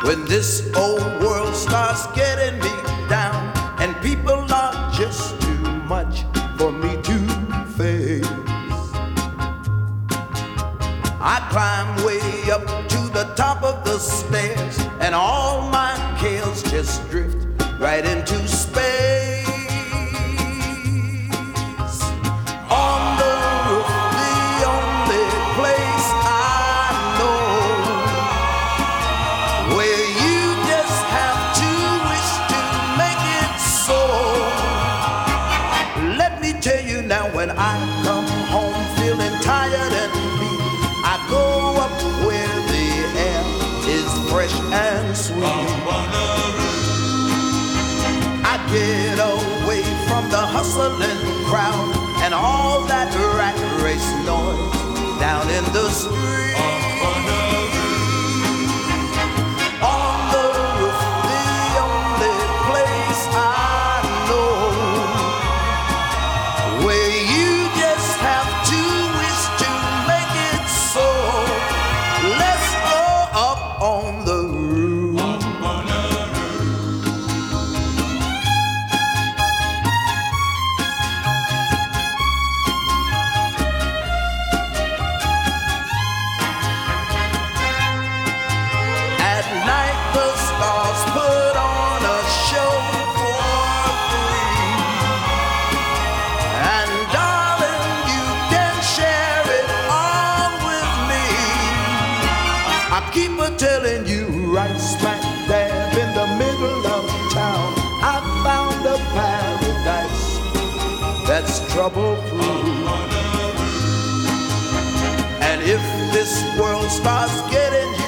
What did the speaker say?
When this old world starts getting me down and people are just too much for me to face, I climb way up to the top of the stairs and all my cares just drift right into space. On the roof, the only place I know where you just have to wish to make it so. Let me tell you now, when I come home feeling tired and weak, I go up where the air is fresh and sweet. I get away from the hustling crowd and all that rat race noise down in the street. On the roof, the only place I know where you just have to wish to make it so. Let's go up on the roof. At night the stars put on a show for free, and darling, you can share it all with me. I keep a telling you, right smack dab in the middle of town, I found a paradise that's trouble-free. And if this world starts getting